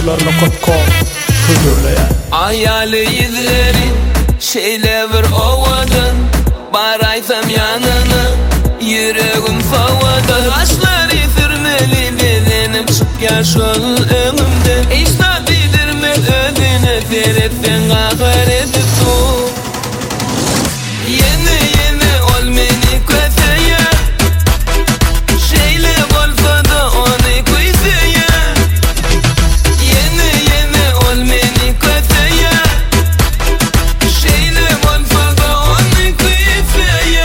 karşılarına kopko huzurlaya. Ayali izlerin şeyle bir ovadan, baraysam yanına yüreğim favadan. Taşları sürmeli bedenim çıkar şol önümden. İşte bildirmez ödüne seyretsen ahiret tu. Yeni yeni ol meni kötüye, şeyle bolsa da onu kuysuya. Yeni yeni ol meni kötüye, şeyle bolsa da onu kuysuya.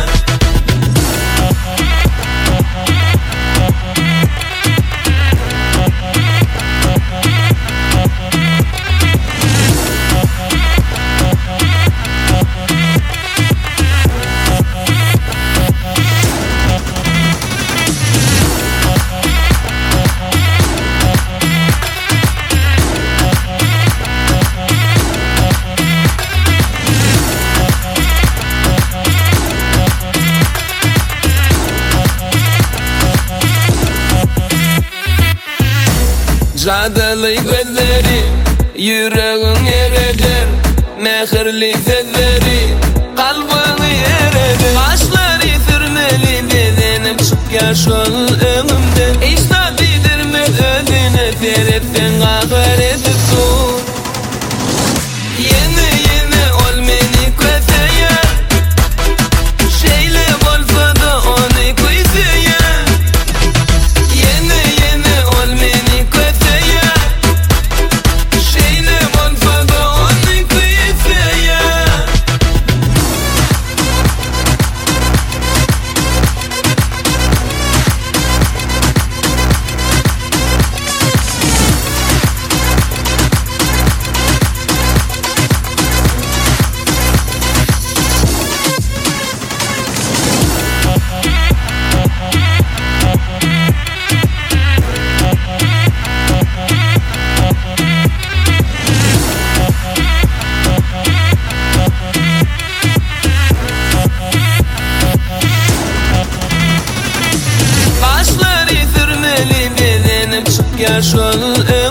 Jadalı gözleri yüreğin erer, mehirli sözleri kalbini erer. Kaşları sürmeli bedenim çıkar şol önümden. İşte bildirmez ödüne seyretsen ahiret tu. Yeni yeni ol meni kötüye, şeyle bolsa da onu kuysuya. Yeni yeni ol meni kötüye, şeyle bolsa da onu kuysuya. Kaşları sürmeli bedenim çıkar şol